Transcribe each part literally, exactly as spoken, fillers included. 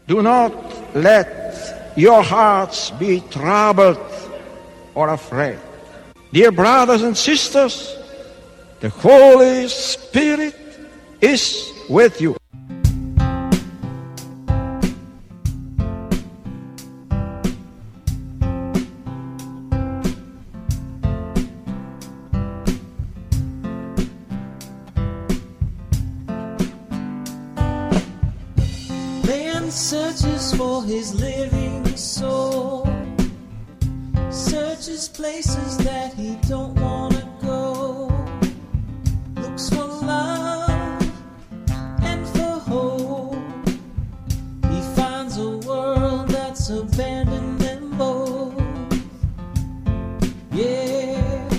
Do not let your hearts be troubled or afraid. Dear brothers and sisters, the Holy Spirit is with you. Man searches for his living soul, searches places that he don't want to go, looks for love and for hope. He finds a world that's abandoned them both. Yeah,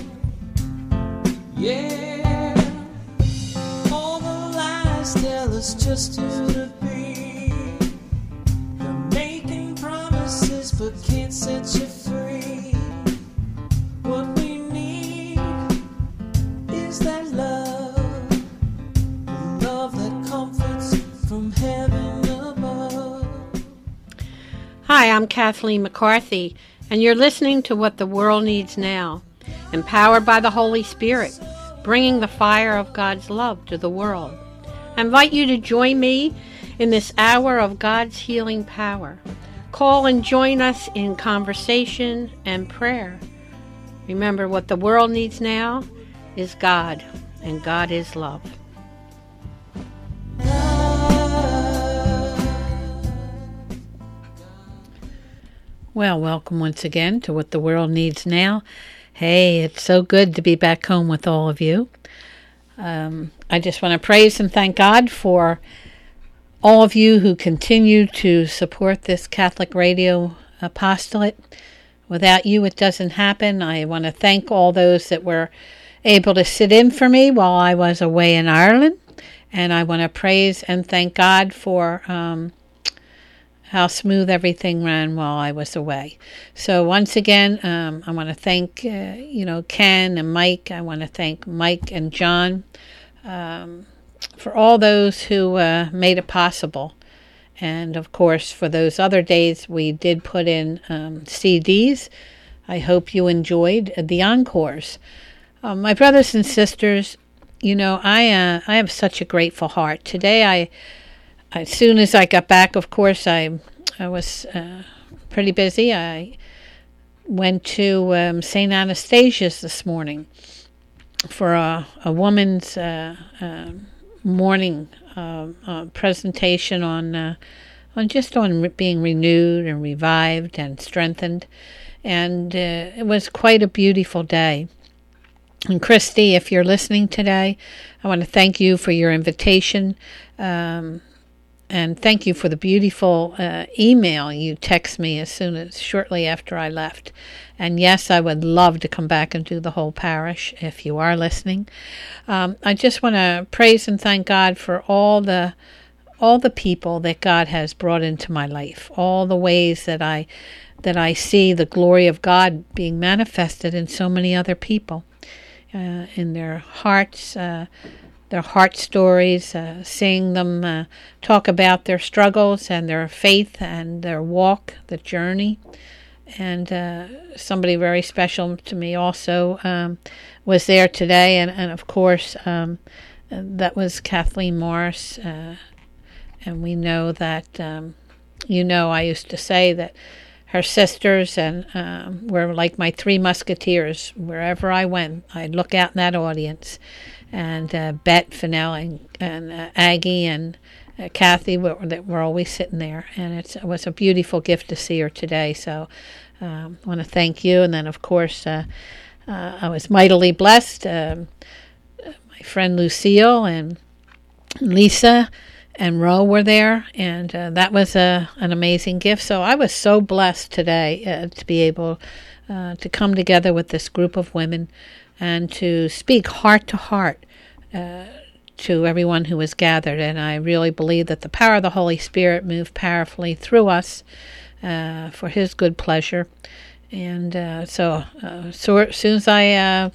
yeah. All the lies tell us just who to be. They're making promises but can't set you free. What we need is that love, the love that comforts from heaven above. Hi, I'm Kathleen McCarthy, and you're listening to What the World Needs Now, empowered by the Holy Spirit, bringing the fire of God's love to the world. I invite you to join me in this hour of God's healing power. Call and join us in conversation and prayer. Remember, what the world needs now is God, and God is love. Well, welcome once again to What the World Needs Now. Hey, it's so good to be back home with all of you. Um, I just want to praise and thank God for all of you who continue to support this Catholic radio apostolate. Without you, it doesn't happen. I want to thank all those that were able to sit in for me while I was away in Ireland. And I want to praise and thank God for um, how smooth everything ran while I was away. So once again, um, I want to thank, uh, you know, Ken and Mike. I want to thank Mike and John um, for all those who uh, made it possible. And, of course, for those other days, we did put in um, C Ds. I hope you enjoyed the encores. Um, my brothers and sisters, you know, I uh, I have such a grateful heart. Today, I, as soon as I got back, of course, I, I was uh, pretty busy. I went to um, Saint Anastasia's this morning for a, a woman's uh, uh, morning Uh, uh, presentation on uh, on just on re- being renewed and revived and strengthened, and uh, it was quite a beautiful day. And Christy, if you're listening today, I want to thank you for your invitation, um, and thank you for the beautiful uh, email you text me as soon as shortly after I left. And yes, I would love to come back and do the whole parish if you are listening. Um, I just want to praise and thank God for all the all the people that God has brought into my life, all the ways that I that I see the glory of God being manifested in so many other people, uh, in their hearts, uh, their heart stories, uh, seeing them uh, talk about their struggles and their faith and their walk, the journey. And uh, somebody very special to me also um, was there today, and, and of course um, that was Kathleen Morris. Uh, and we know that, um, you know, I used to say that her sisters and um, were like my three musketeers. Wherever I went, I'd look out in that audience, and uh, Bet, Fennell, and, and uh, Aggie, and Uh, Kathy, were, that were always sitting there, and it's, it was a beautiful gift to see her today. So um, I want to thank you. And then, of course, uh, uh, I was mightily blessed. Um, my friend Lucille and Lisa and Ro were there, and uh, that was a, an amazing gift. So I was so blessed today uh, to be able uh, to come together with this group of women and to speak heart to heart uh, to everyone who was gathered. And I really believe that the power of the Holy Spirit moved powerfully through us uh, for His good pleasure. And uh, so, uh, so as soon as I uh,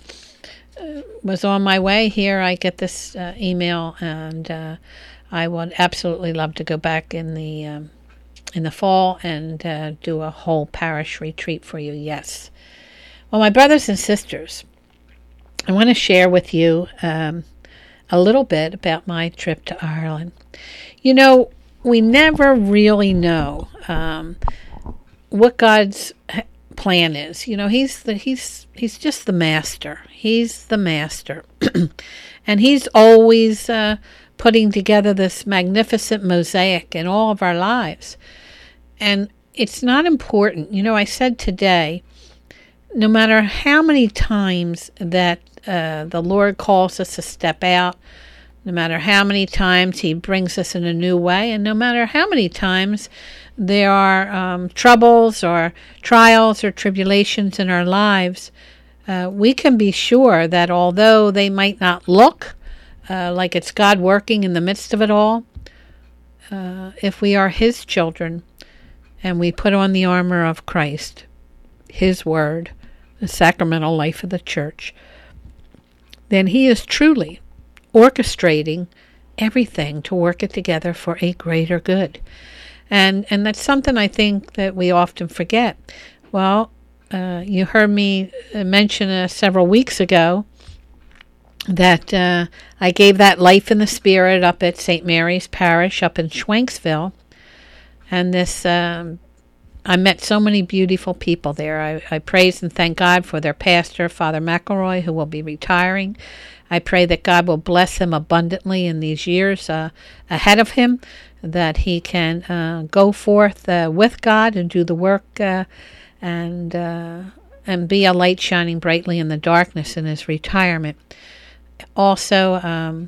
was on my way here, I get this uh, email, and uh, I would absolutely love to go back in the um, in the fall and uh, do a whole parish retreat for you. Yes. Well, my brothers and sisters, I want to share with you um, a little bit about my trip to Ireland. You know, we never really know um, what God's plan is. You know, he's the he's he's just the master. He's the master, and he's always uh, putting together this magnificent mosaic in all of our lives. And it's not important. You know, I said today, no matter how many times that uh, the Lord calls us to step out, no matter how many times he brings us in a new way, and no matter how many times there are um, troubles or trials or tribulations in our lives, uh, we can be sure that although they might not look uh, like it's God working in the midst of it all, uh, if we are his children and we put on the armor of Christ, his word, the sacramental life of the church, then he is truly orchestrating everything to work it together for a greater good. And and that's something I think that we often forget. Well, uh, you heard me mention uh, several weeks ago that uh, I gave that Life in the Spirit up at Saint Mary's Parish up in Schwenksville. And this, um, I met so many beautiful people there. I, I praise and thank God for their pastor, Father McElroy, who will be retiring. I pray that God will bless him abundantly in these years uh, ahead of him, that he can uh, go forth uh, with God and do the work uh, and uh, and be a light shining brightly in the darkness in his retirement. Also, um,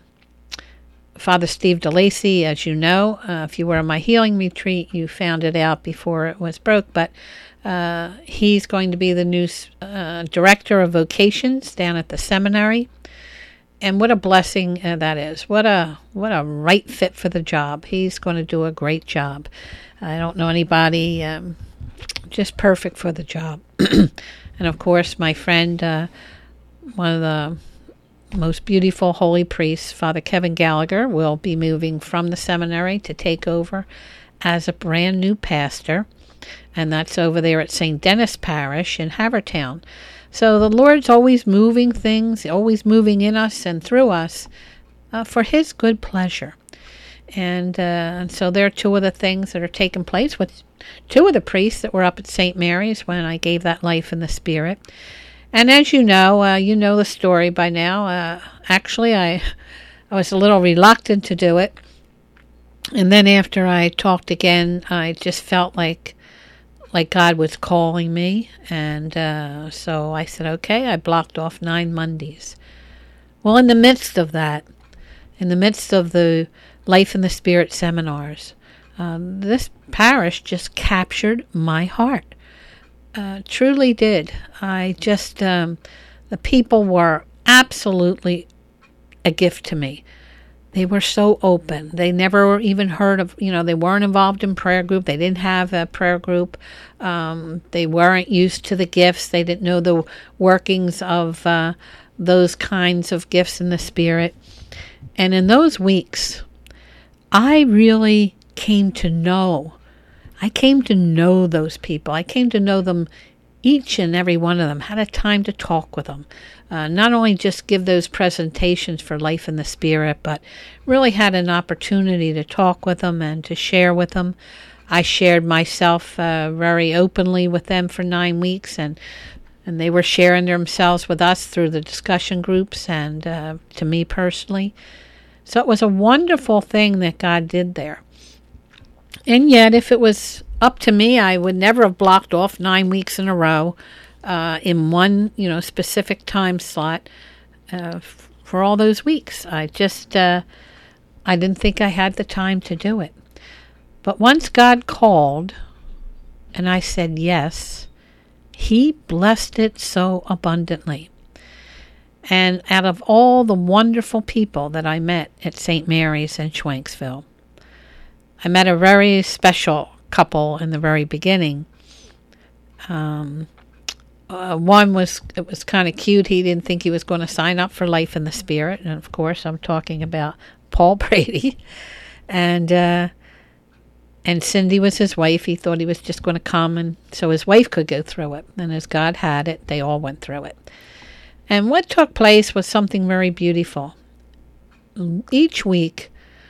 Father Steve DeLacy, as you know, uh, if you were in my healing retreat, you found it out before it was broke, but uh, he's going to be the new uh, director of vocations down at the seminary. And what a blessing uh, that is. What a what a right fit for the job. He's going to do a great job. I don't know anybody um, just perfect for the job. And of course, my friend, uh, one of the most beautiful holy priests, Father Kevin Gallagher, will be moving from the seminary to take over as a brand new pastor. And that's over there at Saint Denis Parish in Havertown. So the Lord's always moving things, always moving in us and through us uh, for his good pleasure. And, uh, and so there are two of the things that are taking place with two of the priests that were up at Saint Mary's when I gave that Life in the Spirit. And as you know, uh, you know the story by now. Uh, actually, I, I was a little reluctant to do it. And then after I talked again, I just felt like like God was calling me, and uh, so I said, okay, I blocked off nine Mondays. Well, in the midst of that, in the midst of the Life in the Spirit seminars, um, this parish just captured my heart. Uh, truly did. I just, um, the people were absolutely a gift to me. They were so open. They never even heard of, you know, they weren't involved in prayer group. They didn't have a prayer group. Um, they weren't used to the gifts. They didn't know the workings of uh, those kinds of gifts in the Spirit. And in those weeks, I really came to know. I came to know those people. I came to know them, each and every one of them. Had a time to talk with them. Uh, not only just give those presentations for Life in the Spirit, but really had an opportunity to talk with them and to share with them. I shared myself uh, very openly with them for nine weeks, and and they were sharing themselves with us through the discussion groups and uh, to me personally. So it was a wonderful thing that God did there. And yet, if it was up to me, I would never have blocked off nine weeks in a row uh, in one, you know, specific time slot uh, f- for all those weeks. I just, uh, I didn't think I had the time to do it. But once God called, and I said yes, he blessed it so abundantly. And out of all the wonderful people that I met at Saint Mary's in Schwenksville, I met a very special couple in the very beginning. Um, uh, one was, it was kind of cute. He didn't think he was going to sign up for Life in the Spirit. And of course, I'm talking about Paul Brady. And uh, And Cindy was his wife. He thought he was just going to come and so his wife could go through it. And as God had it, they all went through it. And what took place was something very beautiful. Each week,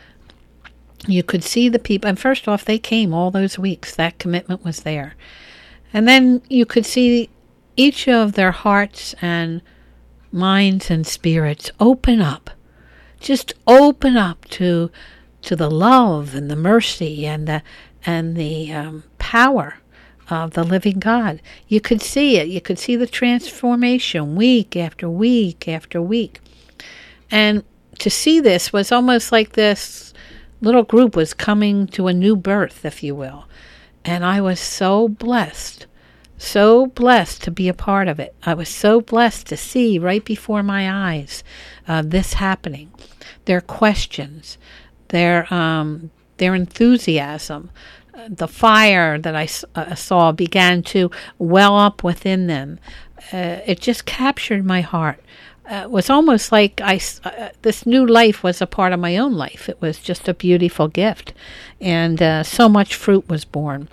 you could see the people. And first off, they came all those weeks. That commitment was there. And then you could see each of their hearts and minds and spirits open up. Just open up to to the love and the mercy and the and the um, power of the living God. You could see it. You could see the transformation week after week after week. And to see this was almost like this little group was coming to a new birth, if you will. And I was so blessed, so blessed to be a part of it. I was so blessed to see right before my eyes uh, this happening. Their questions, their um, their enthusiasm, uh, the fire that I uh, saw began to well up within them. Uh, it just captured my heart. Uh, it was almost like I, uh, this new life was a part of my own life. It was just a beautiful gift. And uh, so much fruit was born.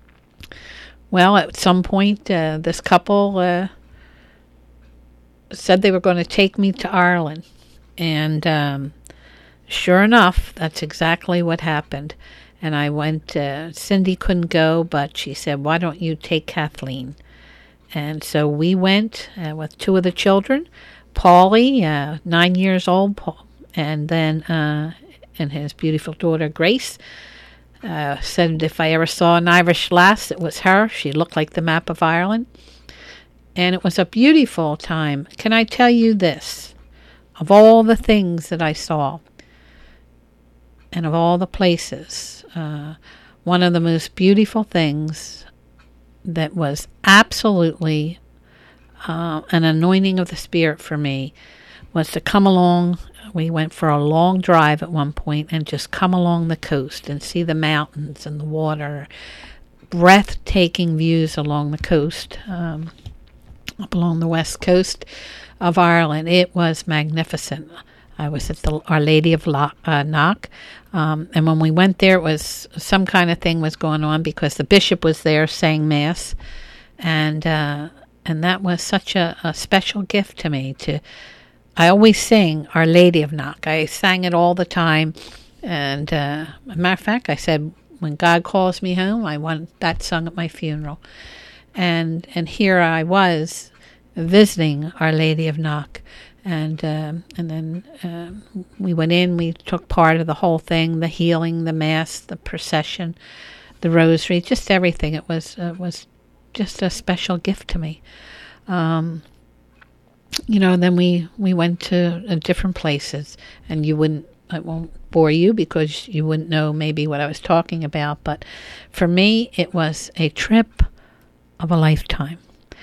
Well, at some point, uh, this couple uh, said they were going to take me to Ireland. And um, sure enough, that's exactly what happened. And I went, uh, Cindy couldn't go, but she said, why don't you take Kathleen? And so we went uh, with two of the children. Paulie, uh, nine years old, Paul, and then uh, and his beautiful daughter Grace. Uh, said if I ever saw an Irish lass, it was her. She looked like the map of Ireland. And it was a beautiful time. Can I tell you this? Of all the things that I saw, and of all the places, uh, one of the most beautiful things that was absolutely Uh, an anointing of the Spirit for me was to come along. We went for a long drive at one point and just come along the coast and see the mountains and the water. Breathtaking views along the coast, um, up along the west coast of Ireland. It was magnificent. I was at the Our Lady of Loch, uh, Knock, um, and when we went there, it was some kind of thing was going on because the bishop was there saying Mass, and uh, And that was such a, a special gift to me. To, I always sing Our Lady of Knock. I sang it all the time. And uh, as a matter of fact, I said, when God calls me home, I want that sung at my funeral. And and here I was visiting Our Lady of Knock. And um, and then um, we went in. We took part of the whole thing, the healing, the Mass, the procession, the rosary, just everything. It was uh, was just a special gift to me. Um, you know, then we, we went to uh, different places, and you wouldn't, I won't bore you because you wouldn't know maybe what I was talking about, but for me, it was a trip of a lifetime.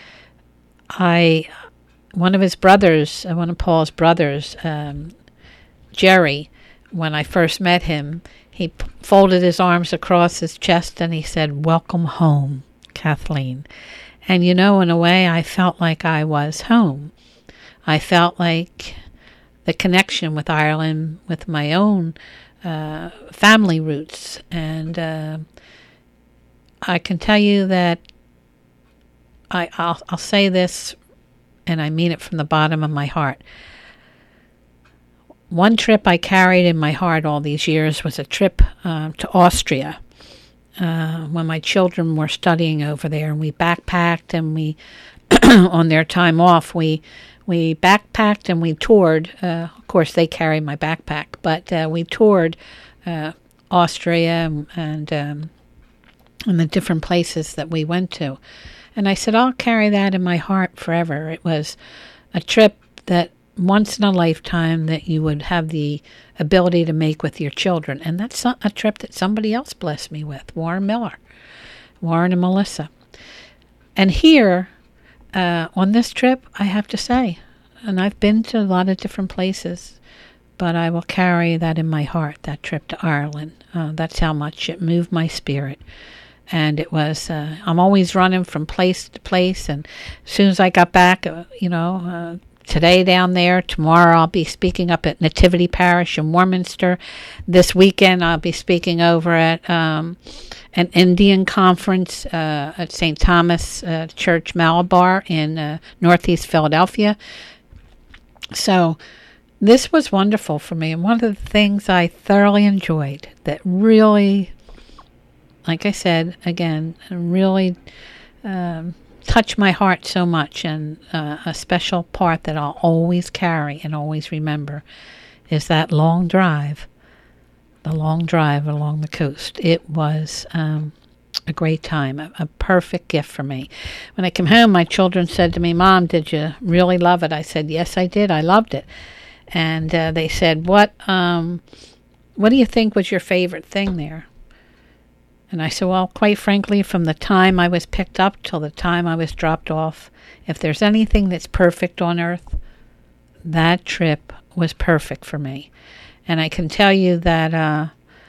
I, one of his brothers, uh, one of Paul's brothers, um, Jerry, when I first met him, he p- folded his arms across his chest and he said, "Welcome home, Kathleen." And you know, in a way, I felt like I was home. I felt like the connection with Ireland, with my own uh, family roots. And uh, I can tell you that I, I'll, I'll say this, and I mean it from the bottom of my heart. One trip I carried in my heart all these years was a trip uh, to Austria. Uh, when my children were studying over there, and we backpacked, and we, on their time off, we we backpacked and we toured. Uh, of course, they carried my backpack, but uh, we toured uh, Austria and and, um, and the different places that we went to. And I said, I'll carry that in my heart forever. It was a trip that once in a lifetime that you would have the ability to make with your children. And that's a trip that somebody else blessed me with, Warren Miller, Warren and Melissa. And here, uh, on this trip, I have to say, and I've been to a lot of different places, but I will carry that in my heart, that trip to Ireland. Uh, that's how much it moved my spirit. And it was, uh, I'm always running from place to place. And as soon as I got back, uh, you know, uh, today down there. Tomorrow I'll be speaking up at Nativity Parish in Warminster. This weekend I'll be speaking over at um, an Indian conference uh, at Saint Thomas uh, Church Malabar in uh, Northeast Philadelphia. So this was wonderful for me, and one of the things I thoroughly enjoyed that really, like I said, again, really um, touched my heart so much, and uh, a special part that I'll always carry and always remember is that long drive, the long drive along the coast. It was um, a great time, a, a perfect gift for me. When I came home, my children said to me, "Mom, did you really love it?" I said, "Yes, I did. I loved it." And uh, they said, what um, what do you think was your favorite thing there? And I said, well, quite frankly, from the time I was picked up till the time I was dropped off, if there's anything that's perfect on earth, that trip was perfect for me. And I can tell you that uh,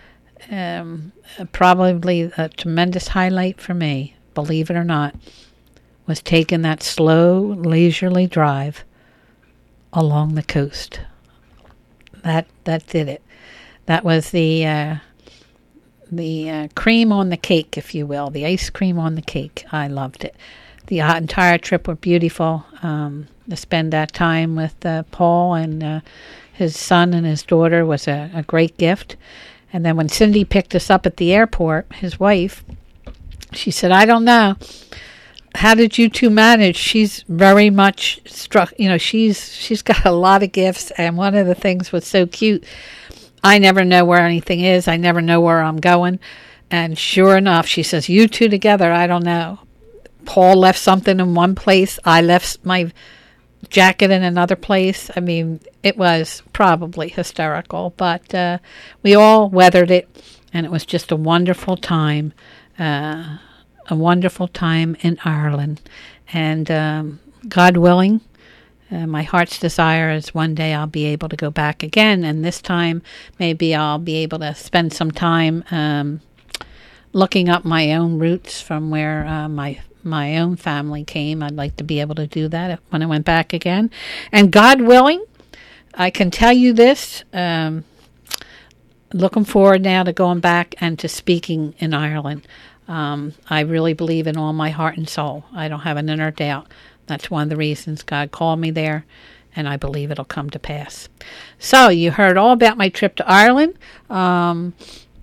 um, probably a tremendous highlight for me, believe it or not, was taking that slow, leisurely drive along the coast. That that did it. That was the uh, the uh, cream on the cake, if you will, the ice cream on the cake. I loved it. The uh, entire trip was beautiful. Um, to spend that time with uh, Paul and uh, his son and his daughter was a, a great gift. And then when Cindy picked us up at the airport, his wife, she said, "I don't know. How did you two manage?" She's very much struck, you know, she's she's got a lot of gifts, and one of the things was so cute. I never know where anything is. I never know where I'm going. And sure enough, she says, "You two together, I don't know. Paul left something in one place. I left my jacket in another place." I mean, it was probably hysterical, but uh, we all weathered it, and it was just a wonderful time. Uh A wonderful time in Ireland. And um, God willing, uh, my heart's desire is one day I'll be able to go back again. And this time, maybe I'll be able to spend some time um, looking up my own roots from where uh, my my own family came. I'd like to be able to do that when I went back again. And God willing, I can tell you this, um, looking forward now to going back and to speaking in Ireland. Um, I really believe in all my heart and soul. I don't have an inner doubt. That's one of the reasons God called me there, and I believe it'll come to pass. So you heard all about my trip to Ireland. Um,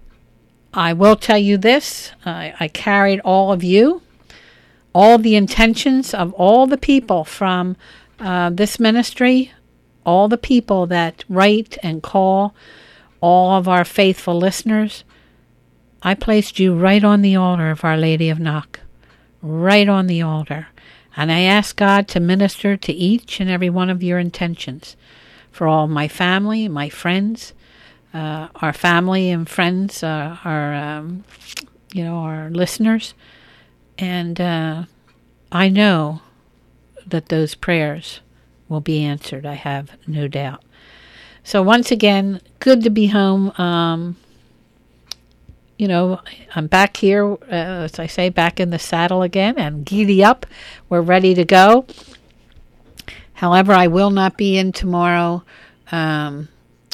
I will tell you this. I, I carried all of you, all the intentions of all the people from uh, this ministry, all the people that write and call, all of our faithful listeners. I placed you right on the altar of Our Lady of Knock, right on the altar. And I ask God to minister to each and every one of your intentions. For all my family, my friends, uh, our family and friends, uh, our, um, you know, our listeners. And uh, I know that those prayers will be answered. I have no doubt. So once again, good to be home. Um, You know, I'm back here, uh, as I say, back in the saddle again, and giddy up. We're ready to go. However, I will not be in tomorrow. Um,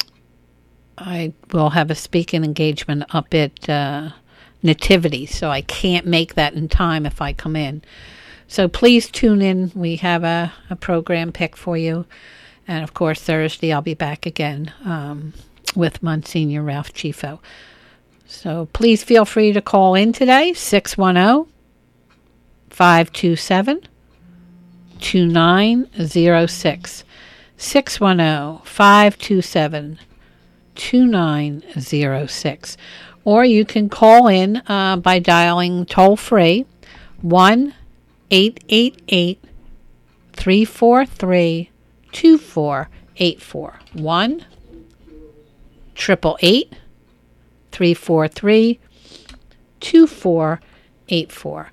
I will have a speaking engagement up at uh, Nativity, so I can't make that in time if I come in. So please tune in. We have a, a program picked for you. And, of course, Thursday I'll be back again um, with Monsignor Ralph Chifo. So please feel free to call in today, six one zero, five two seven, two nine zero six. six one zero, five two seven, two nine zero six. Or you can call in uh, by dialing toll-free one eight eight eight, three four three, two four eight four. one eight eight eight, three four three, two four eight four.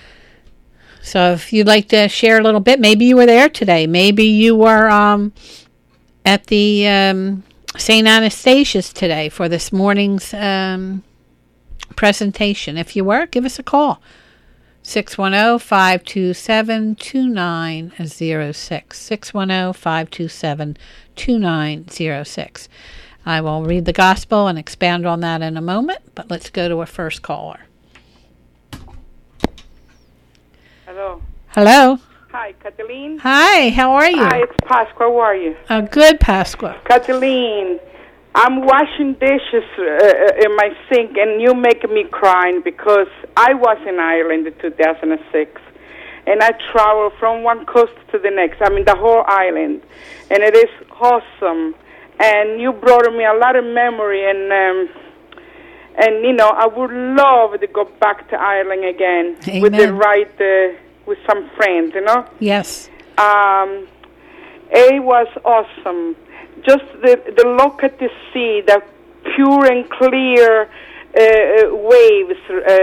So if you'd like to share a little bit, maybe you were there today. Maybe you were um, at the um, Saint Anastasius today for this morning's um, presentation. If you were, give us a call. six one zero, five two seven, two nine zero six. six one zero, five two seven, two nine zero six. I will read the gospel and expand on that in a moment, but let's go to our first caller. Hello. Hello. Hi, Kathleen. Hi, how are you? Hi, it's Pasqua. How are you? Uh, good, Pasqua. Kathleen, I'm washing dishes uh, in my sink, and you make me crying because I was in Ireland in two thousand six, and I traveled from one coast to the next. I mean, the whole island, and it is awesome. And you brought me a lot of memory, and um, and you know, I would love to go back to Ireland again. Amen. With the right, uh, with some friends, you know. Yes. Um, it was awesome. Just the the look at the sea, the pure and clear uh, waves uh, uh,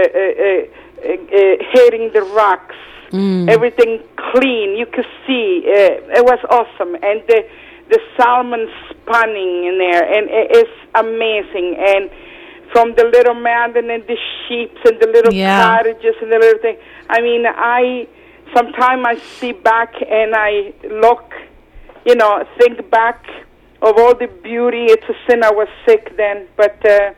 uh, uh, hitting the rocks. Mm. Everything clean. You could see. Uh, it was awesome, and the the salmon spawning in there, and it is amazing. And from the little mountain and the sheep and the little yeah. cottages and the little thing. I mean, I sometimes I see back and I look, you know, think back of all the beauty. It's a sin I was sick then, but uh,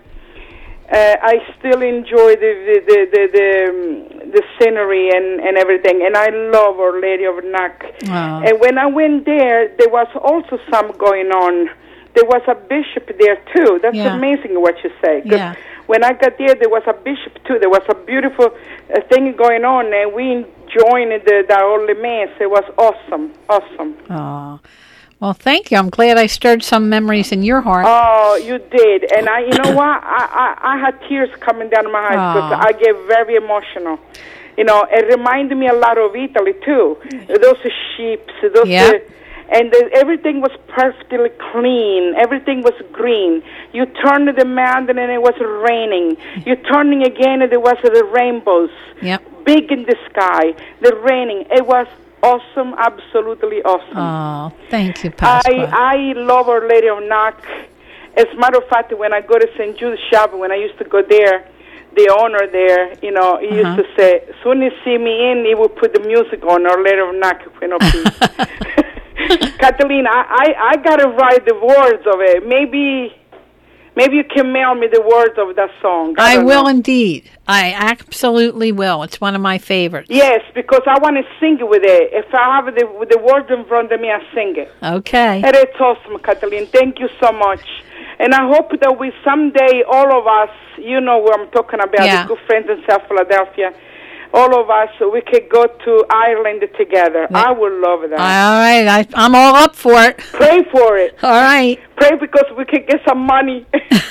uh, I still enjoy the the the the, the, um, the scenery and, and everything. And I love Our Lady of Knock. Wow. And when I went there, there was also some going on. There was a bishop there too. That's yeah. amazing what you say. Yeah. When I got there, there was a bishop too. There was a beautiful uh, thing going on, and we joined the, the Holy Mass. It was awesome, awesome. Oh, well, thank you. I'm glad I stirred some memories in your heart. Oh, you did, and I, you know what? I, I, I had tears coming down my eyes because I get very emotional. You know, it reminded me a lot of Italy too. Those sheep, those. Yeah. Uh, And the, everything was perfectly clean. Everything was green. You turned the mountain and it was raining. You turning again and there was the rainbows. Yep. Big in the sky. The raining. It was awesome, absolutely awesome. Oh, thank you, Pasqua. I, I love Our Lady of Knock. As a matter of fact, when I go to Saint Jude's Shop, when I used to go there, the owner there, you know, he uh-huh. used to say, as soon as he see me in, he would put the music on, Our Lady of Knock, you know, please. Kathleen, I, I, I got to write the words of it. Maybe maybe you can mail me the words of that song. I, I will know. indeed. I absolutely will. It's one of my favorites. Yes, because I want to sing it with it. If I have the, the words in front of me, I sing it. Okay. And it's awesome, Kathleen. Thank you so much. And I hope that we someday, all of us, you know what I'm talking about, yeah. the good friends in South Philadelphia, all of us, we could go to Ireland together. Yeah. I would love that. All right. I, I'm all up for it. Pray for it. All right. Pray because we could get some money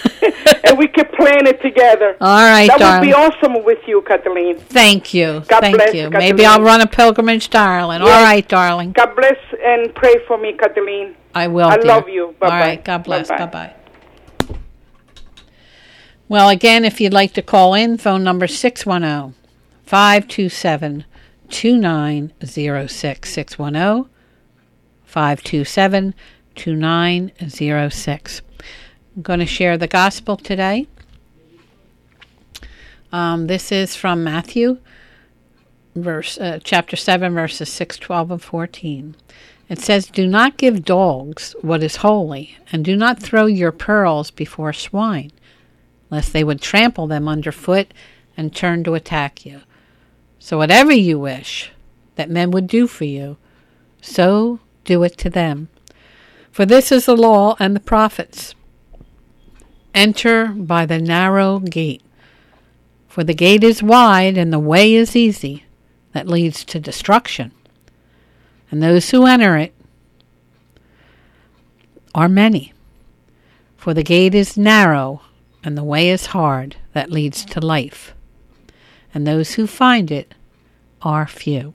and we could plan it together. All right, That darling. would be awesome with you, Kathleen. Thank you. God Thank bless, you. Kathleen. Maybe I'll run a pilgrimage to Ireland. Yes. All right, darling. God bless and pray for me, Kathleen. I will, I dear. love you. Bye-bye. All right. God bless. Bye-bye. Bye-bye. Well, again, if you'd like to call in, phone number six one zero, five two seven, two nine zero six. six one zero, five two seven, two nine zero six. I'm going to share the gospel today. Um, this is from Matthew, verse uh, chapter seven, verses six, twelve, and fourteen. It says, "Do not give dogs what is holy, and do not throw your pearls before swine, lest they would trample them underfoot and turn to attack you. So whatever you wish that men would do for you, so do it to them. For this is the law and the prophets. Enter by the narrow gate, for the gate is wide and the way is easy that leads to destruction, and those who enter it are many. For the gate is narrow and the way is hard that leads to life, and those who find it are few."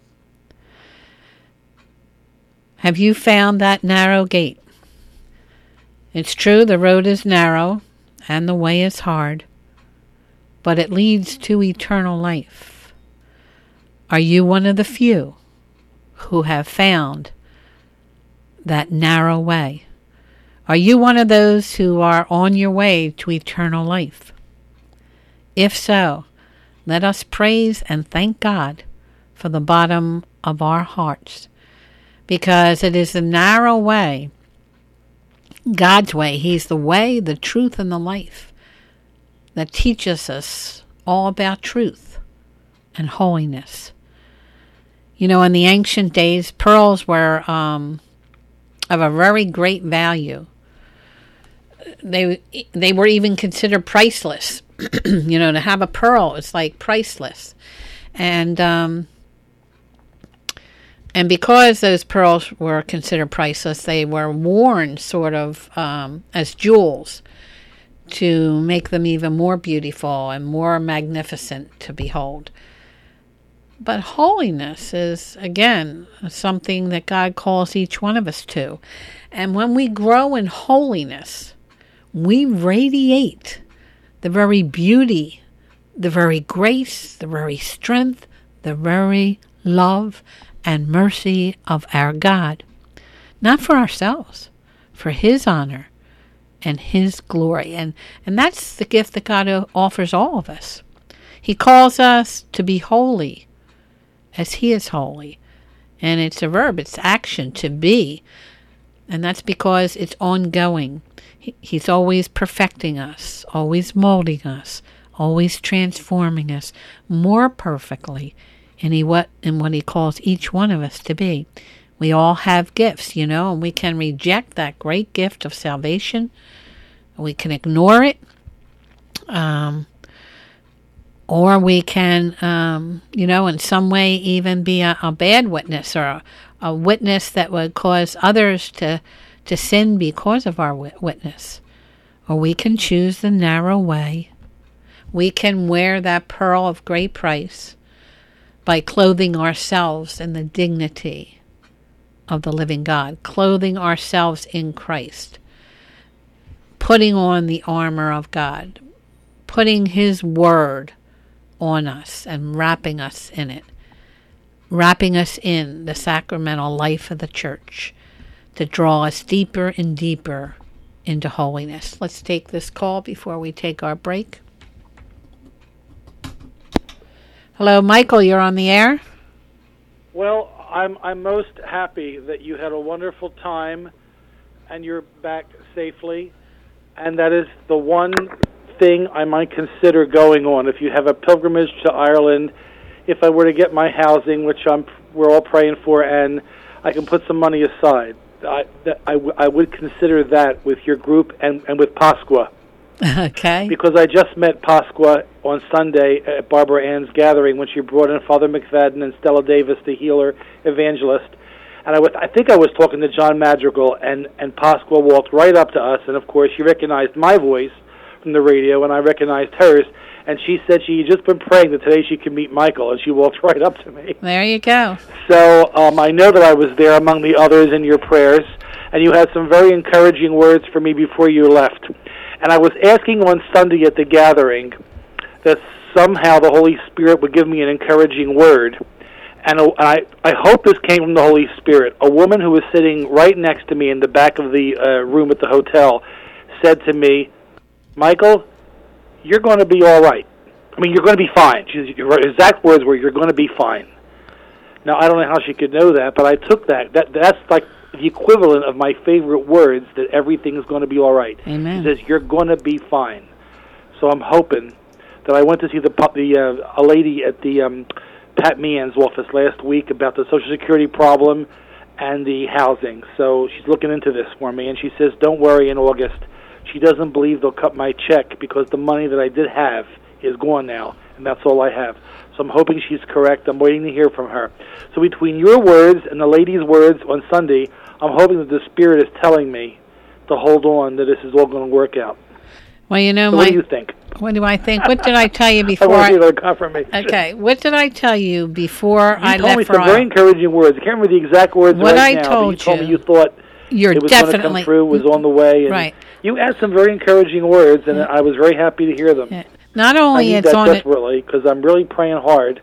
Have you found that narrow gate? It's true, the road is narrow and the way is hard, but it leads to eternal life. Are you one of the few who have found that narrow way? Are you one of those who are on your way to eternal life? If so, let us praise and thank God for the bottom of our hearts, because it is the narrow way, God's way. He's the way, the truth, and the life that teaches us all about truth and holiness. You know, in the ancient days, pearls were um, of a very great value. They they were even considered priceless. You know, to have a pearl is like priceless. And um, and because those pearls were considered priceless, they were worn sort of um, as jewels to make them even more beautiful and more magnificent to behold. But holiness is, again, something that God calls each one of us to. And when we grow in holiness, we radiate the very beauty, the very grace, the very strength, the very love and mercy of our God. Not for ourselves, for His honor and His glory. And, and that's the gift that God offers all of us. He calls us to be holy as He is holy. And it's a verb, it's action, to be. And that's because it's ongoing. He, he's always perfecting us, always molding us, always transforming us more perfectly in, he, what, in what He calls each one of us to be. We all have gifts, you know, and we can reject that great gift of salvation. We can ignore it. Um... Or we can, um, you know, in some way even be a, a bad witness, or a, a witness that would cause others to, to sin because of our wit- witness. Or we can choose the narrow way. We can wear that pearl of great price by clothing ourselves in the dignity of the living God, clothing ourselves in Christ, putting on the armor of God, putting His word on us and wrapping us in it, wrapping us in the sacramental life of the church to draw us deeper and deeper into holiness. Let's take this call before we take our break. Hello, Michael, you're on the air. Well, I'm I'm most happy that you had a wonderful time and you're back safely, and that is the one thing I might consider going on. If you have a pilgrimage to Ireland, if I were to get my housing, which I'm we're all praying for, and I can put some money aside, I that, I, w- I would consider that with your group and, and with Pasqua. Okay. Because I just met Pasqua on Sunday at Barbara Ann's gathering when she brought in Father McFadden and Stella Davis, the healer evangelist. And I, was, I think I was talking to John Madrigal, and, and Pasqua walked right up to us, and of course she recognized my voice from the radio, and I recognized hers, and she said she had just been praying that today she could meet Michael, and she walked right up to me. There you go. So um, I know that I was there among the others in your prayers, and you had some very encouraging words for me before you left. And I was asking on Sunday at the gathering that somehow the Holy Spirit would give me an encouraging word. And I, I hope this came from the Holy Spirit. A woman who was sitting right next to me in the back of the uh, room at the hotel said to me, Michael, you're going to be all right. I mean, you're going to be fine. She, her exact words were, you're going to be fine. Now, I don't know how she could know that, but I took that. that that's like the equivalent of my favorite words, that everything's going to be all right. Amen. She says, you're going to be fine. So I'm hoping that I went to see the, the uh, a lady at the um, Pat Meehan's office last week about the Social Security problem and the housing. So she's looking into this for me, and she says, don't worry, in August. She doesn't believe they'll cut my check because the money that I did have is gone now, and that's all I have. So I'm hoping she's correct. I'm waiting to hear from her. So between your words and the lady's words on Sunday, I'm hoping that the Spirit is telling me to hold on, that this is all going to work out. Well, you know, so my, what do you think? What do I think? What did I tell you before? I want to hear the confirmation. Okay, what did I tell you before you I told left me for some Ireland? very encouraging words. I can't remember the exact words What right I now, told but you told you, me you thought you're it was definitely going to come through, was on the way. And right. You had some very encouraging words, and yeah. I was very happy to hear them. Yeah. Not only I need it's that on desperately, because I'm really praying hard.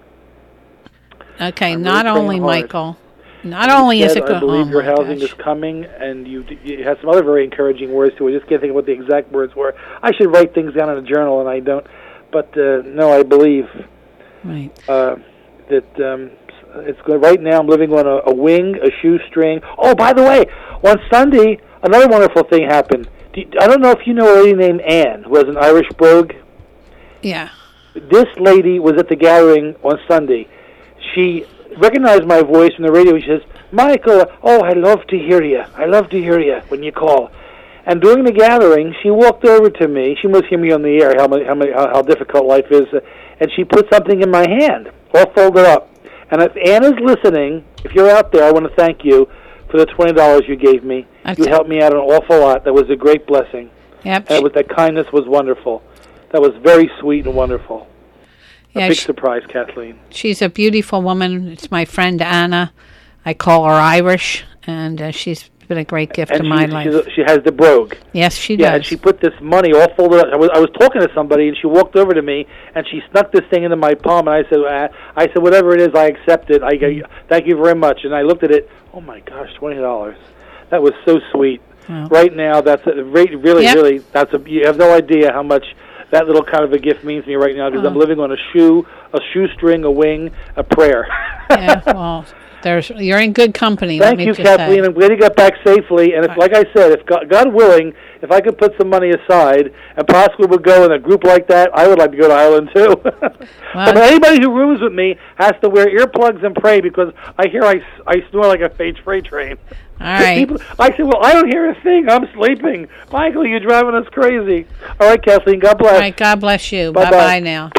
Okay, I'm not really only hard. Michael. Not only is it I believe oh your my housing gosh. is coming, and you you had some other very encouraging words too. I just can't think of what the exact words were. I should write things down in a journal, and I don't. But uh, no, I believe right. uh, that um, It's good. Right now I'm living on a, a wing, a shoestring. Oh, by the way, on Sunday, another wonderful thing happened. Do you, I don't know if you know a lady named Anne, who has an Irish brogue. Yeah. This lady was at the gathering on Sunday. She recognized my voice from the radio. She says, Michael, oh, I love to hear you. I love to hear you when you call. And during the gathering, she walked over to me. She must hear me on the air, how, how, how difficult life is. And she put something in my hand, all folded up. And if Anne is listening, if you're out there, I want to thank you for the twenty dollars you gave me. Okay. You helped me out an awful lot. That was a great blessing. Yep. And with that kindness was wonderful. That was very sweet and wonderful. Yeah, a big she, surprise, Kathleen. She's a beautiful woman. It's my friend Anna. I call her Irish, and uh, she's been a great gift and to she, my life. A, she has the brogue. Yes, she yeah, does. And she put this money all folded up. I was, I was talking to somebody, and she walked over to me, and she snuck this thing into my palm, and I said, uh, I said, whatever it is, I accept it. I mm. Thank you very much. And I looked at it. Oh, my gosh, twenty dollars. That was so sweet. Wow. Right now, that's a, really, yep. really, that's a, you have no idea how much that little kind of a gift means to me right now, because oh. I'm living on a shoe, a shoestring, a wing, a prayer. Yeah, well... There's, you're in good company. Thank let me you, just Kathleen. Say. I'm glad you got back safely. And if, like I said, if God, God willing, if I could put some money aside and possibly would go in a group like that, I would like to go to Ireland too. Well, but anybody who rooms with me has to wear earplugs and pray, because I hear I, I snore like a freight train. All right. People, I said, well, I don't hear a thing. I'm sleeping. Michael, you're driving us crazy. All right, Kathleen. God bless. All right. God bless you. Bye-bye. Bye-bye now.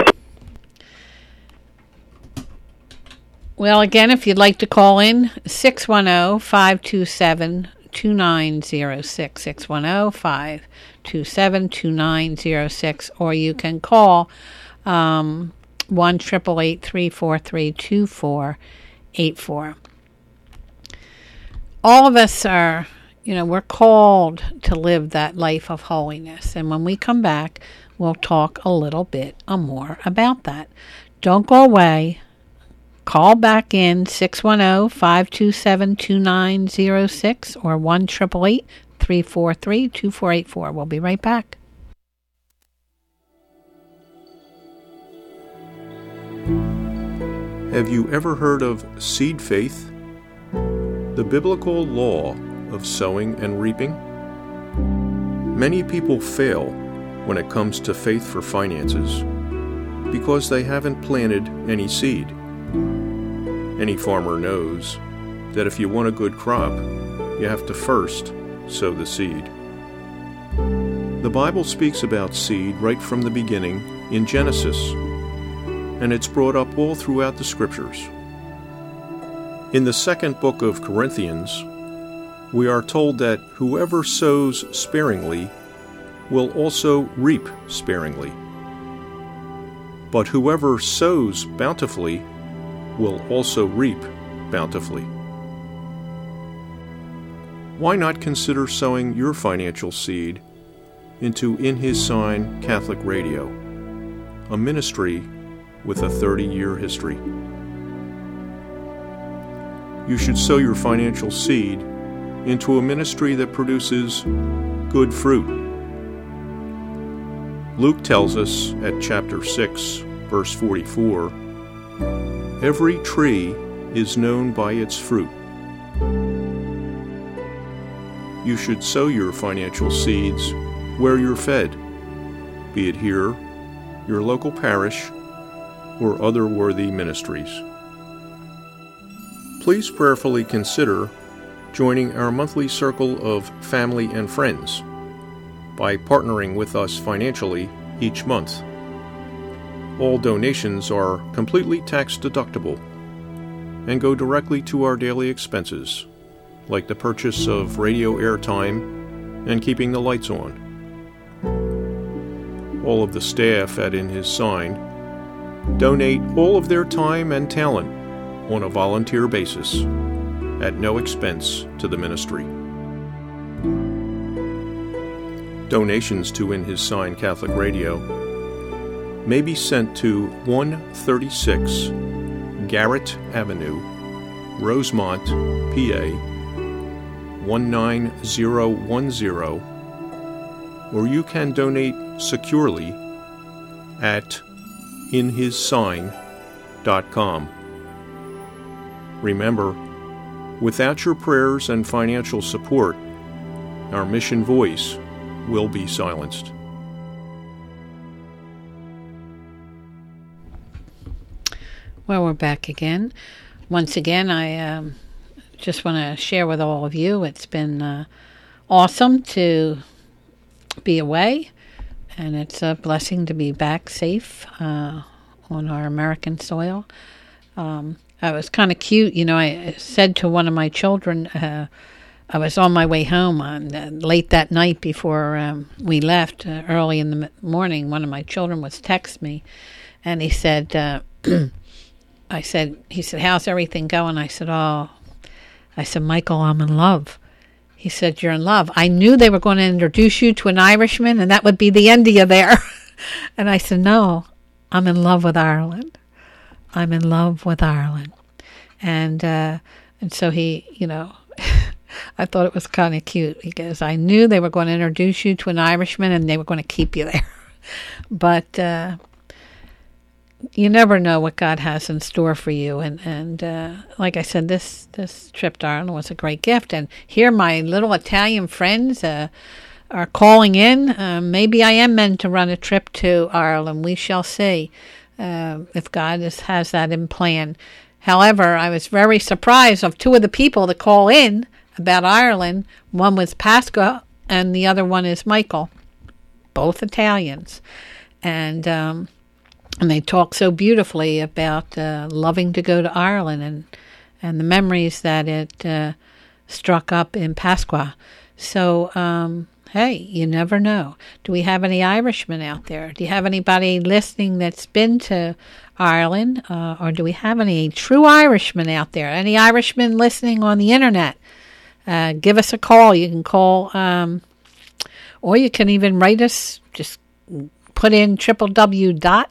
Well, again, if you'd like to call in, six one zero, five two seven, two nine zero six, six one zero, five two seven, two nine zero six, or you can call um, one eight eight eight, three four three, two four eight four. All of us are, you know, we're called to live that life of holiness. And when we come back, we'll talk a little bit more about that. Don't go away. Call back in six one zero, five two seven, two nine zero six or one eight eight eight, three four three, two four eight four. We'll be right back. Have you ever heard of seed faith? The biblical law of sowing and reaping? Many people fail when it comes to faith for finances because they haven't planted any seed. Any farmer knows that if you want a good crop, you have to first sow the seed. The Bible speaks about seed right from the beginning in Genesis, and it's brought up all throughout the Scriptures. In the second book of Corinthians, we are told that whoever sows sparingly will also reap sparingly, but whoever sows bountifully will also reap bountifully. Why not consider sowing your financial seed into In His Sign Catholic Radio, a ministry with a thirty-year history? You should sow your financial seed into a ministry that produces good fruit. Luke tells us at chapter six, verse forty-four, every tree is known by its fruit. You should sow your financial seeds where you're fed, be it here, your local parish, or other worthy ministries. Please prayerfully consider joining our monthly circle of family and friends by partnering with us financially each month. All donations are completely tax-deductible and go directly to our daily expenses, like the purchase of radio airtime and keeping the lights on. All of the staff at In His Sign donate all of their time and talent on a volunteer basis at no expense to the ministry. Donations to In His Sign Catholic Radio may be sent to one thirty-six Garrett Avenue, Rosemont, P A one nine zero one zero, or you can donate securely at in his sign dot com. Remember, without your prayers and financial support, our mission voice will be silenced. Well, we're back again. Once again, I um, just want to share with all of you, it's been uh, awesome to be away, and it's a blessing to be back safe uh, on our American soil. Um, I was kind of cute, you know, I said to one of my children, uh, I was on my way home on, uh, late that night before um, we left, uh, early in the morning, one of my children was texting me, and he said, uh, I said, he said, how's everything going? I said, oh, I said, Michael, I'm in love. He said, you're in love. I knew they were going to introduce you to an Irishman, and that would be the end of you there. And I said, no, I'm in love with Ireland. I'm in love with Ireland. And, uh, and so he, you know, I thought it was kind of cute because I knew they were going to introduce you to an Irishman and they were going to keep you there. But, uh, you never know what God has in store for you. And, and uh, like I said, this, this trip to Ireland was a great gift. And here my little Italian friends uh, are calling in. Uh, maybe I am meant to run a trip to Ireland. We shall see uh, if God is, has that in plan. However, I was very surprised of two of the people that call in about Ireland. One was Pasqua and the other one is Michael, both Italians. And... Um, And they talk so beautifully about uh, loving to go to Ireland and and the memories that it uh, struck up in Pasqua. So, um, hey, you never know. Do we have any Irishmen out there? Do you have anybody listening that's been to Ireland? Uh, or do we have any true Irishmen out there? Any Irishmen listening on the internet? Uh, give us a call. You can call, um, or you can even write us. Just put in w w w dot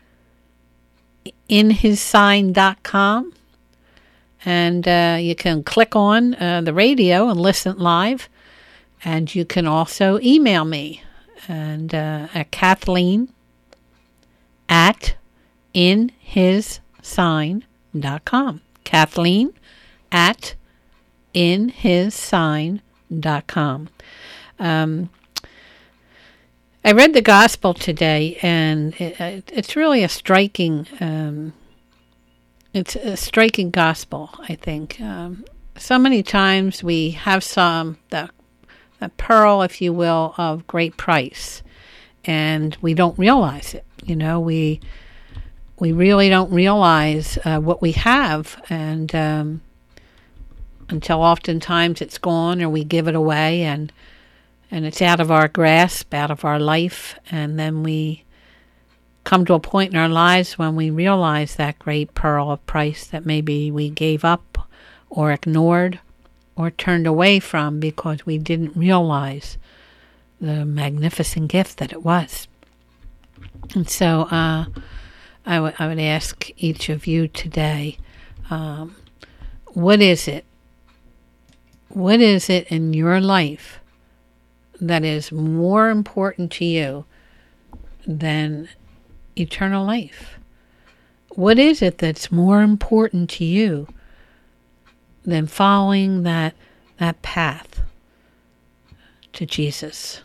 in his sign dot com, and uh, you can click on uh, the radio and listen live, and you can also email me and uh, at Kathleen at in his sign dot com. Kathleen at in his sign dot com. Um, I read the gospel today, and it, it's really a striking, um, it's a striking gospel, I think. Um, so many times we have some, the, the pearl, if you will, of great price, and we don't realize it. You know, we we really don't realize uh, what we have, and um, until oftentimes it's gone or we give it away, and And it's out of our grasp, out of our life, and then we come to a point in our lives when we realize that great pearl of price that maybe we gave up or ignored or turned away from because we didn't realize the magnificent gift that it was. And so uh, I, w- I would ask each of you today, um, what is it? What is it in your life that is more important to you than eternal life? What is it that's more important to you than following that that path to Jesus?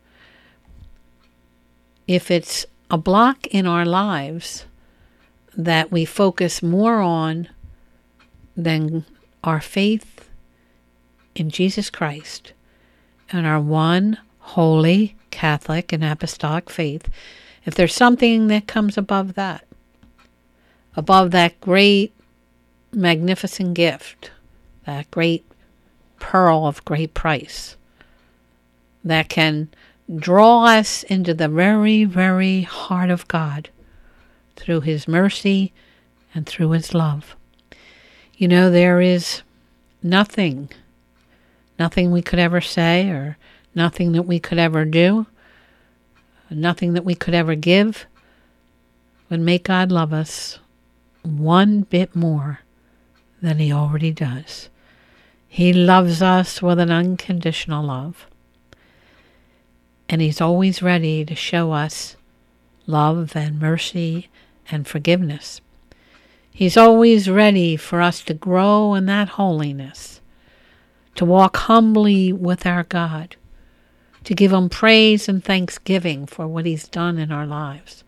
If it's a block in our lives that we focus more on than our faith in Jesus Christ and our one holy Catholic and apostolic faith, if there's something that comes above that, above that great, magnificent gift, that great pearl of great price, that can draw us into the very, very heart of God through His mercy and through His love. You know, there is nothing, nothing we could ever say, or nothing that we could ever do, nothing that we could ever give would make God love us one bit more than He already does. He loves us with an unconditional love. And He's always ready to show us love and mercy and forgiveness. He's always ready for us to grow in that holiness, to walk humbly with our God, to give Him praise and thanksgiving for what He's done in our lives.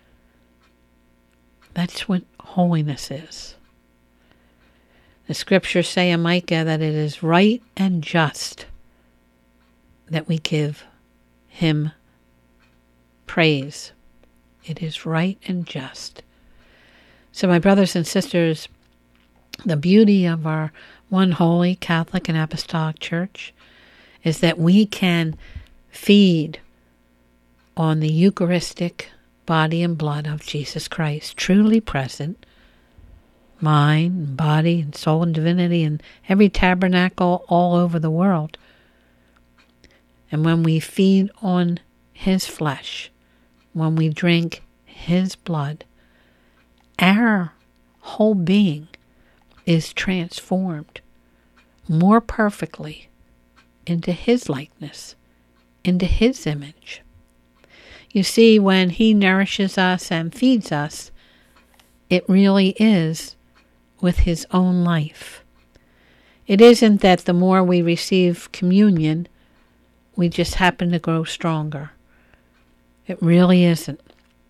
That's what holiness is. The scriptures say in Micah that it is right and just that we give Him praise. It is right and just. So my brothers and sisters, the beauty of our one holy Catholic and Apostolic Church is that we can feed on the Eucharistic body and blood of Jesus Christ, truly present, mind, body, and soul and divinity in every tabernacle all over the world. And when we feed on His flesh, when we drink His blood, our whole being is transformed more perfectly into His likeness, into His image. You see, when He nourishes us and feeds us, it really is with His own life. It isn't that the more we receive communion, we just happen to grow stronger. It really isn't.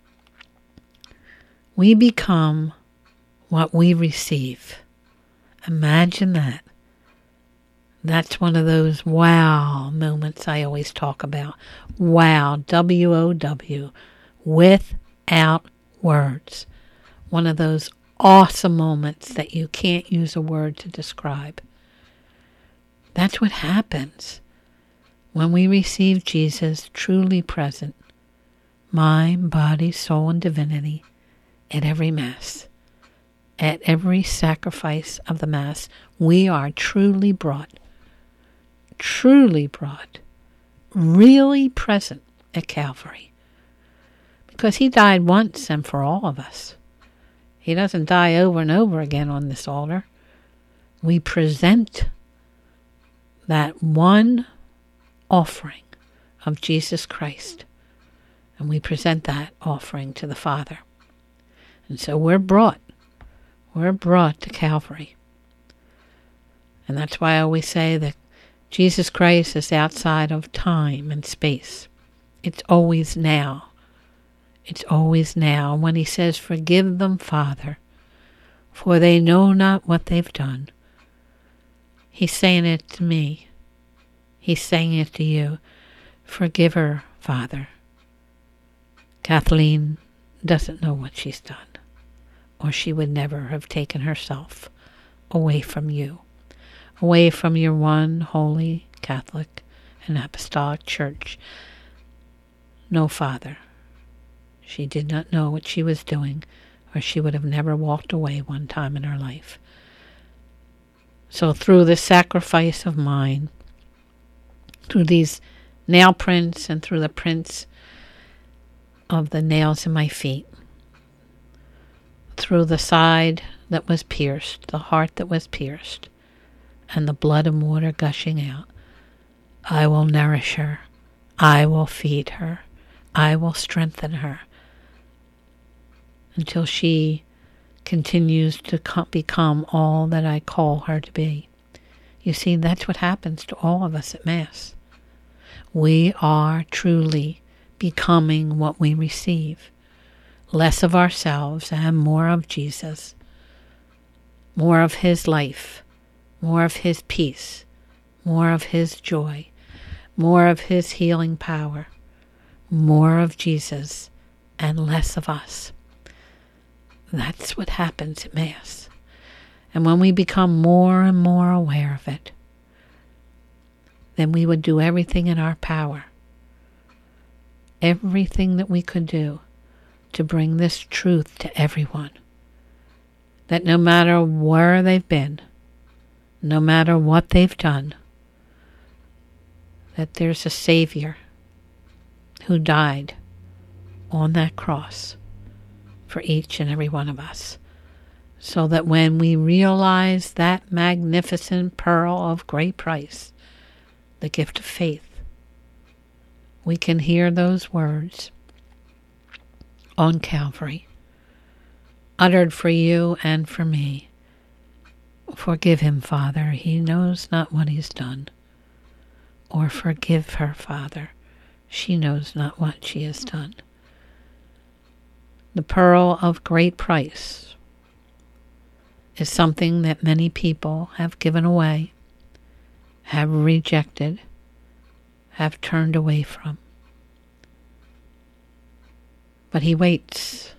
We become what we receive. Imagine that. That's one of those wow moments I always talk about. Wow, W O W, without words. One of those awesome moments that you can't use a word to describe. That's what happens when we receive Jesus truly present, mind, body, soul, and divinity, at every Mass. At every sacrifice of the Mass, we are truly brought, truly brought, really present at Calvary. Because He died once and for all of us. He doesn't die over and over again on this altar. We present that one offering of Jesus Christ, and we present that offering to the Father. And so we're brought, we're brought to Calvary. And that's why I always say that Jesus Christ is outside of time and space. It's always now. It's always now. When He says, "Forgive them, Father, for they know not what they've done," He's saying it to me. He's saying it to you. Forgive her, Father. Kathleen doesn't know what she's done, or she would never have taken herself away from you, away from your one holy Catholic and Apostolic Church. No, Father. She did not know what she was doing, or she would have never walked away one time in her life. So through the sacrifice of mine, through these nail prints and through the prints of the nails in my feet, through the side that was pierced, the heart that was pierced, and the blood and water gushing out, I will nourish her, I will feed her, I will strengthen her, until she continues to become all that I call her to be. You see, that's what happens to all of us at Mass. We are truly becoming what we receive. Less of ourselves and more of Jesus. More of His life. More of His peace. More of His joy. More of His healing power. More of Jesus and less of us. That's what happens at Mass. And when we become more and more aware of it, then we would do everything in our power, everything that we could do to bring this truth to everyone. That no matter where they've been, no matter what they've done, that there's a Savior who died on that cross for each and every one of us. So that when we realize that magnificent pearl of great price, the gift of faith, we can hear those words on Calvary. uttered for you and for me. Forgive him, Father. He knows not what he's done. Or forgive her, Father. She knows not what she has done. The pearl of great price is something that many people have given away, have rejected, have turned away from. But he waits.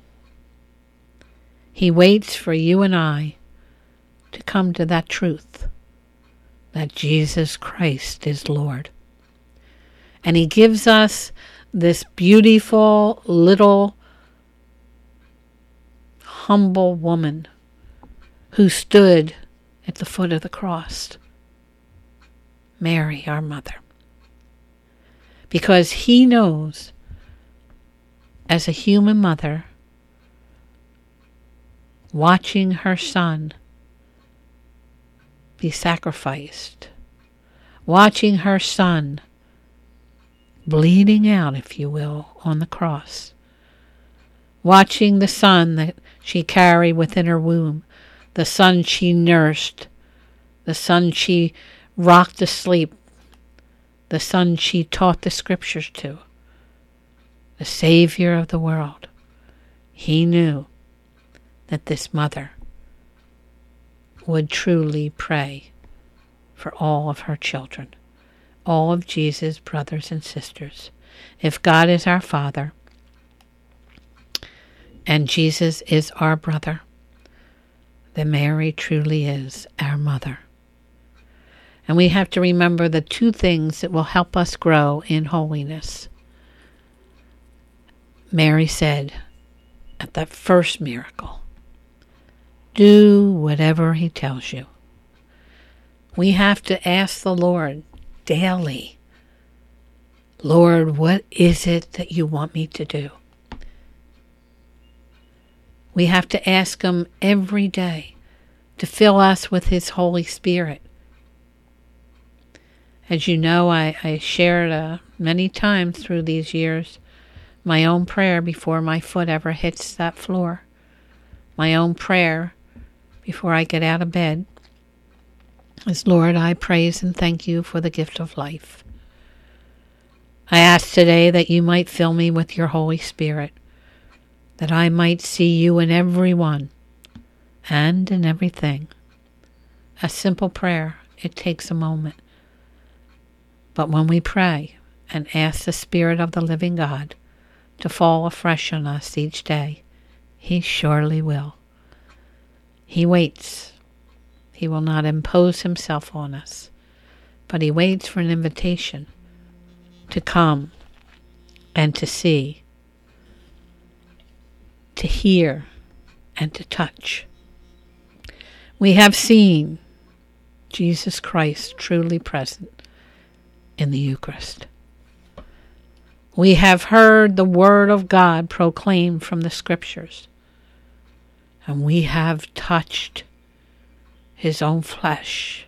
He waits for you and I to come to that truth, that Jesus Christ is Lord. And he gives us this beautiful little humble woman who stood at the foot of the cross, Mary, our mother. Because he knows, as a human mother, watching her son be sacrificed, watching her son bleeding out, if you will, on the cross, watching the son that she carried within her womb, the son she nursed, the son she rocked asleep, the son she taught the scriptures to, the Savior of the world. He knew that this mother would truly pray for all of her children, all of Jesus' brothers and sisters. If God is our Father and Jesus is our brother, then Mary truly is our mother. And we have to remember the two things that will help us grow in holiness. Mary said at that first miracle, do whatever he tells you. We have to ask the Lord daily, Lord, what is it that you want me to do? We have to ask him every day to fill us with his Holy Spirit. As you know, I, I shared uh, many times through these years my own prayer before my foot ever hits that floor. My own prayer before I get out of bed is, Lord, I praise and thank you for the gift of life. I ask today that you might fill me with your Holy Spirit, that I might see you in everyone and in everything. A simple prayer, it takes a moment. But when we pray and ask the Spirit of the living God to fall afresh on us each day, he surely will. He waits. He will not impose himself on us, but he waits for an invitation to come and to see, to hear, and to touch. We have seen Jesus Christ truly present in the Eucharist. We have heard the Word of God proclaimed from the Scriptures, and we have touched his own flesh,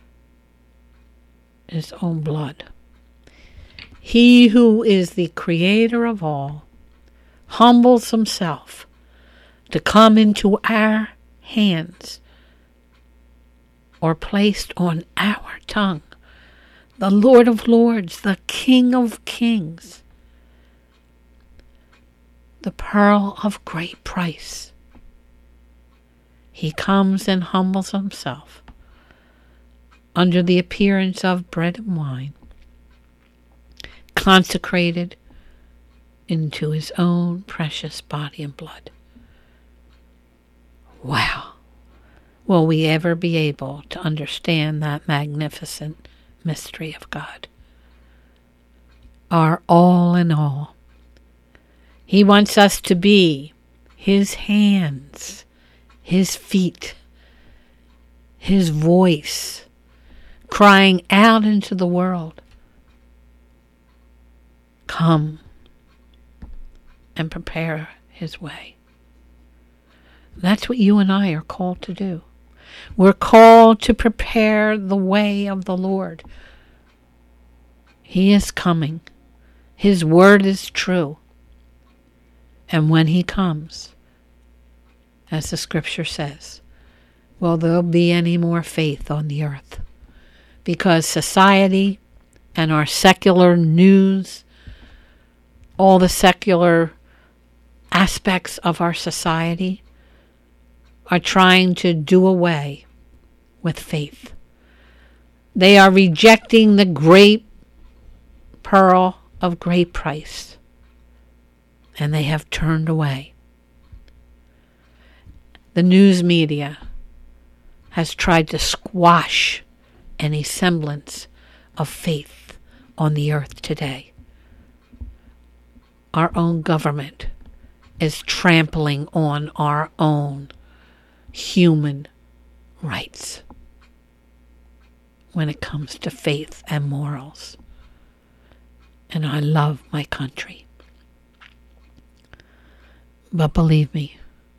his own blood. He who is the creator of all humbles himself to come into our hands or placed on our tongue. The Lord of Lords, the King of Kings, the pearl of great price. He comes and humbles himself under the appearance of bread and wine, consecrated into his own precious body and blood. Wow! Will we ever be able to understand that magnificent mystery of God? Our all in all. He wants us to be his hands, his feet, his voice, crying out into the world, come and prepare his way. That's what you and I are called to do. We're called to prepare the way of the Lord. He is coming. His word is true. And when he comes, as the scripture says, will there be any more faith on the earth? Because society and our secular news, all the secular aspects of our society are trying to do away with faith. They are rejecting the great pearl of great price, and they have turned away. The news media has tried to squash any semblance of faith on the earth today. Our own government is trampling on our own human rights when it comes to faith and morals. And I love my country. But believe me,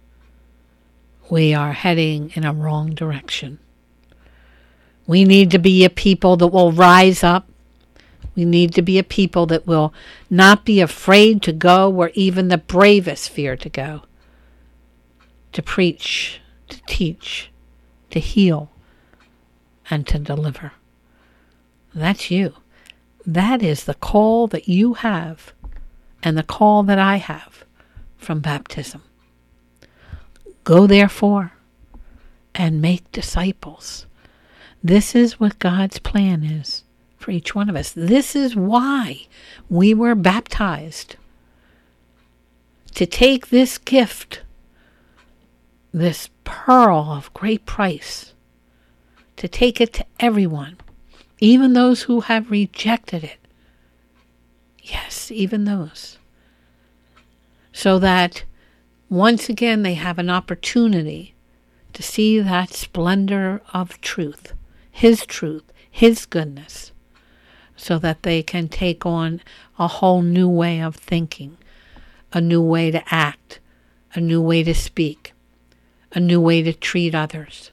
we are heading in a wrong direction. We need to be a people that will rise up. We need to be a people that will not be afraid to go where even the bravest fear to go. To preach, to teach, to heal, and to deliver. That's you. That is the call that you have and the call that I have from baptism. Go therefore and make disciples. This is what God's plan is for each one of us. This is why we were baptized. To take this gift, this pearl of great price, to take it to everyone, even those who have rejected it. Yes, even those. So that once again they have an opportunity to see that splendor of truth, His truth, His goodness, so that they can take on a whole new way of thinking, a new way to act, a new way to speak, a new way to treat others.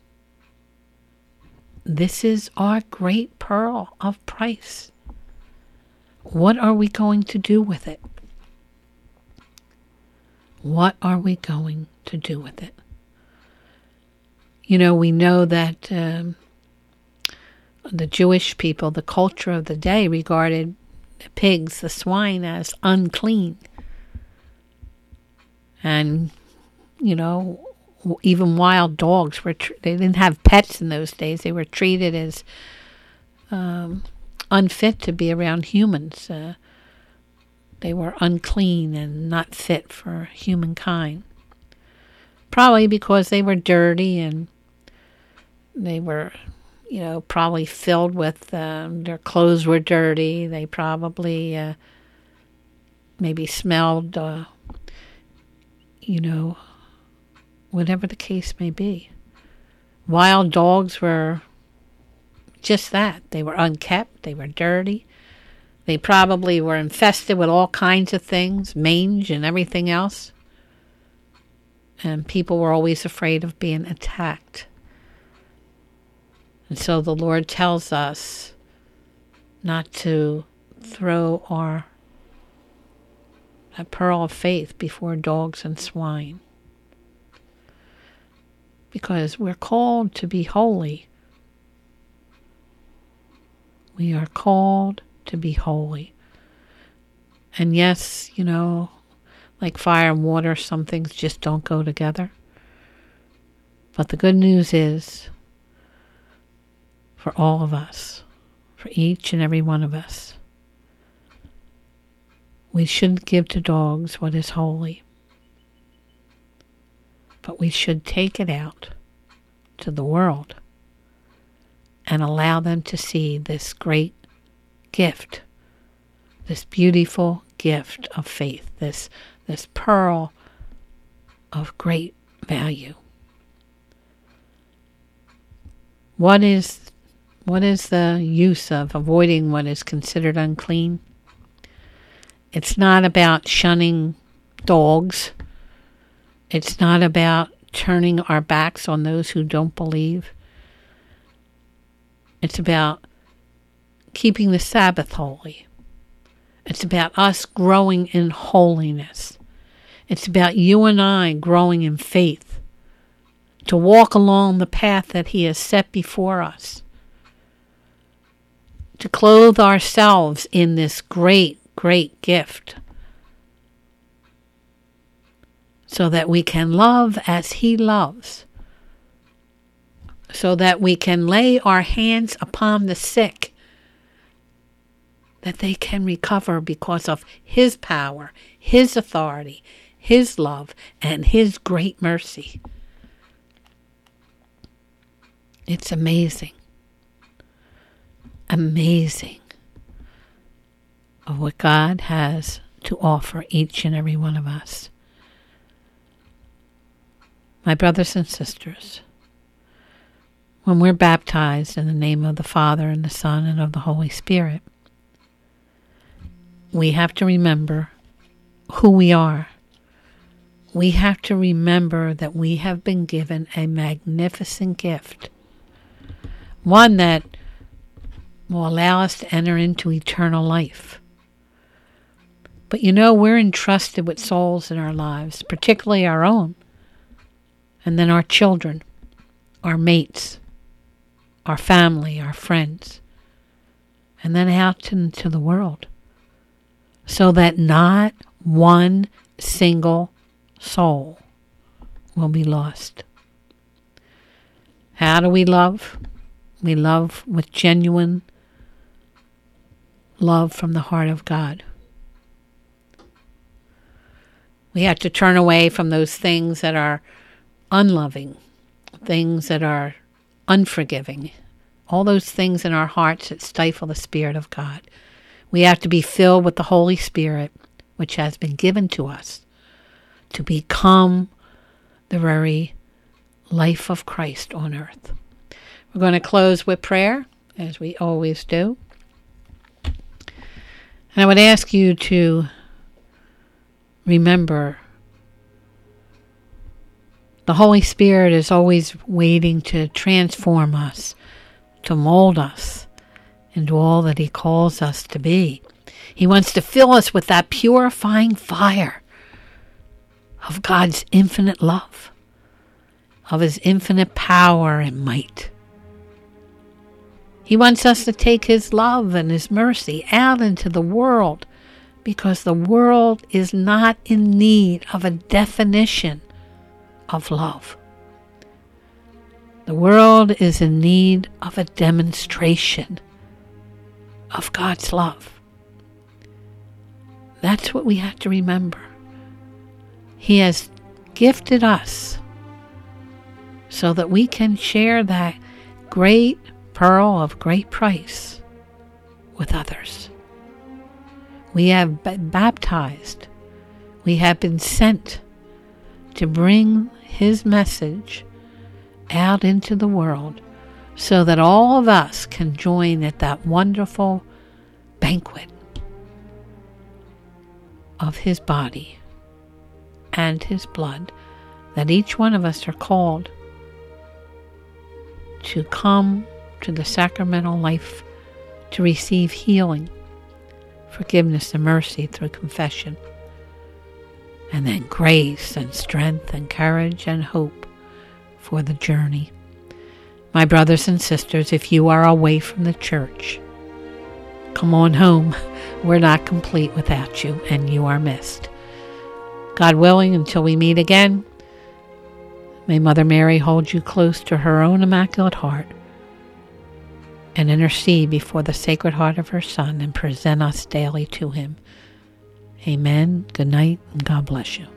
This is our great pearl of price. What are we going to do with it? What are we going to do with it? You know, we know that um, the Jewish people, the culture of the day, regarded the pigs, the swine, as unclean. And, you know, even wild dogs were, tr- they didn't have pets in those days. They were treated as um, unfit to be around humans. Uh, they were unclean and not fit for humankind. Probably because they were dirty and they were, you know, probably filled with, um, their clothes were dirty. They probably uh, maybe smelled, uh, you know, whatever the case may be. Wild dogs were just that. They were unkept. They were dirty. They probably were infested with all kinds of things, mange and everything else. And people were always afraid of being attacked. And so the Lord tells us not to throw our a pearl of faith before dogs and swine. Because we're called to be holy. We are called to be holy. And yes, you know, like fire and water, some things just don't go together. But the good news is, for all of us, for each and every one of us, we shouldn't give to dogs what is holy. But we should take it out to the world and allow them to see this great gift, this beautiful gift of faith, this, this pearl of great value. What is, what is the use of avoiding what is considered unclean? It's not about shunning dogs. It's not about turning our backs on those who don't believe. It's about keeping the Sabbath holy. It's about us growing in holiness. It's about you and I growing in faith to walk along the path that He has set before us, to clothe ourselves in this great, great gift, so that we can love as He loves, so that we can lay our hands upon the sick, that they can recover because of His power, His authority, His love, and His great mercy. It's amazing, amazing of what God has to offer each and every one of us. My brothers and sisters, when we're baptized in the name of the Father and the Son and of the Holy Spirit, we have to remember who we are. We have to remember that we have been given a magnificent gift, one that will allow us to enter into eternal life. But you know, we're entrusted with souls in our lives, particularly our own, and then our children, our mates, our family, our friends, and then out into the world, so that not one single soul will be lost. How do we love? We love with genuine love from the heart of God. We have to turn away from those things that are unloving, things that are unforgiving, all those things in our hearts that stifle the Spirit of God. We have to be filled with the Holy Spirit, which has been given to us to become the very life of Christ on earth. We're going to close with prayer, as we always do. And I would ask you to remember the Holy Spirit is always waiting to transform us, to mold us into all that He calls us to be. He wants to fill us with that purifying fire of God's infinite love, of His infinite power and might. He wants us to take His love and His mercy out into the world, because the world is not in need of a definition of love. The world is in need of a demonstration of God's love. That's what we have to remember. He has gifted us so that we can share that great pearl of great price with others. We have been baptized. We have been sent to bring His message out into the world so that all of us can join at that wonderful banquet of His body and His blood, that each one of us are called to come to the sacramental life, to receive healing, forgiveness and mercy through confession, and then grace and strength and courage and hope for the journey. My brothers and sisters, if you are away from the church, come on home. We're not complete without you, and you are missed. God willing, until we meet again, may Mother Mary hold you close to her own Immaculate Heart and intercede before the Sacred Heart of her Son and present us daily to Him. Amen. Good night, and God bless you.